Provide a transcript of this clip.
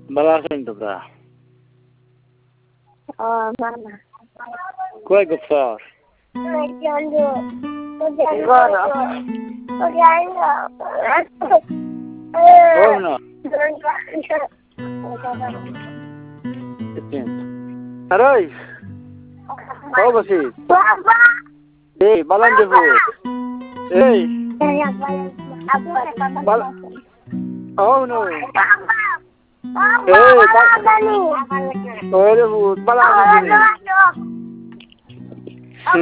Balasan to pra. Oh, mama. Qual é que faz? Ou não? Aroy, kau basi. Hey, balan debu. Hey, oh no. Hey, balan debu. Balan debu.